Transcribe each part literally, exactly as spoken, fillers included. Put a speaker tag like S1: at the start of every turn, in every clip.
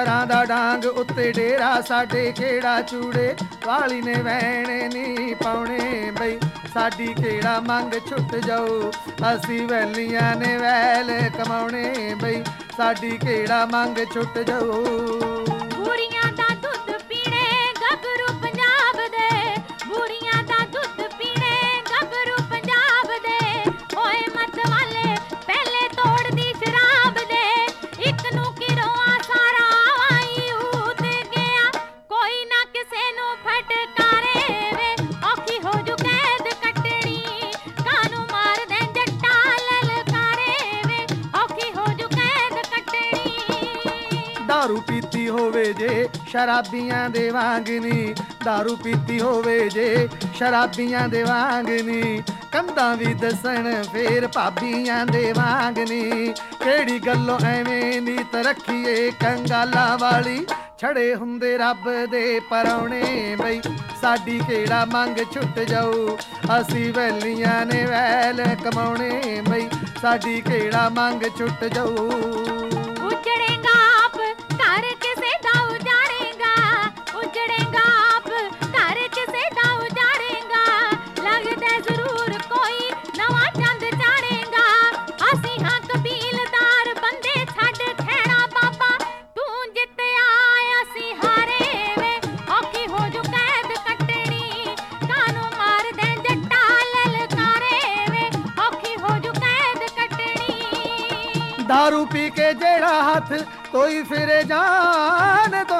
S1: ਘਰਾਂ ਦਾ ਡਾਂਗ ਉੱਤੇ ਡੇਰਾ ਸਾਡੇ ਕਿਹੜਾ ਚੂੜੇ ਵਾਲੀ ਨੇ ਵਹਿਣੇ ਨੀ ਪਾਉਣੇ ਬਈ ਸਾਡੀ ਕਿਹੜਾ ਮੰਗ ਛੁੱਟ ਜਾਊ ਅਸੀਂ ਵੈਲੀਆਂ ਨੇ ਵੈਲ ਕਮਾਉਣੇ ਬਈ ਸਾਡੀ ਕਿਹੜਾ ਮੰਗ ਛੁੱਟ ਜਾਊ
S2: ਬੁੜੀਆਂ ਦਾ ਦੁੱਧ ਪੀਣੇ ਗੱਭਰੂ ਪੰਜਾਬ ਦੇ ਬੁੜੀਆਂ ਦਾ ਦੁੱਧ ਪੀਣੇ ਗੱਭਰੂ ਪੰਜਾਬ ਦੇ ਓਏ ਮਤ ਵਾਲੇ ਪਹਿਲੇ ਤੋੜਦੀ ਸ਼ਰਾਬ ਦੇ ਇੱਕ ਨੂੰ ਕਿਰੋਆ ਸਾਰਾ ਆਈ ਊਤ ਗਿਆ ਕੋਈ ਨਾ ਕਿਸੇ ਨੂੰ ਫਟਕਾਰੇ ਵੇ ਔਖੀ ਹੋ ਜੂ ਕੈਦ ਕੱਟਣੀ ਕਾਨੂੰ ਮਾਰ ਦੇ ਜੱਟਾ ਲਲਕਾਰੇ ਵੇ ਔਖੀ ਹੋ ਜੂ ਕੈਦ ਕੱਟਣੀ
S1: दारू पीती होवे जे शराबियां दे वांगनी दारू पीती होवे जे शराबियां दे वांगनी कंधा भी दसन फेर भाबियां दे वांगनी केड़ी गल्लों एवें नीत रखिए कंगाला वाली छड़े हुंदे रब दे परौणे बई साडी केड़ा मंग छुट जाऊ असी वैलियां ने वैल कमाउणे बई साडी केड़ा मंग छुट जाऊ
S2: उजड़ेगा आप घर किसे दा उजाड़ेगा उजड़ेगा आप घर किसे दा उजाड़ेगा लगदा जरूर कोई नवा चंद चाड़ेगा असी हां कबीलदार बंदे छड़ खेड़ा बाबा तू जित आया सी हारे वे औखी हो जू कैद कटनी कानू मार दे जट्टा ललकारे वे औखी हो जू कैद कटनी
S1: दारू पी के जेड़ा हाथ कोई फिरे जान दो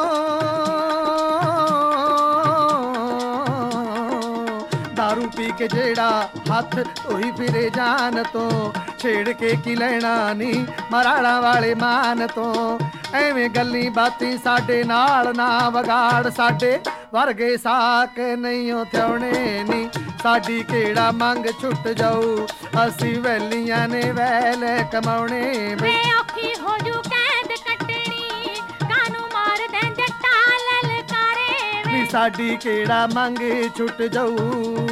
S1: दारू पी के जेड़ा हाथ कोई फिरे जान तो छेड़ के की लेना नी मराड़ा वाले मान तो एवें गल्ली बाती साडे नाल ना वगाड़ साडे वर्गे साक नहीं थ्योणे नी साडी केड़ा मंग छुट जाऊ असी वैलियां ने वैल कमाउणे
S2: वे औखी हो जू कैद कटनी कानू मार दे जट्टा ललकारे वे
S1: साडी केड़ा मंग छुट जाऊ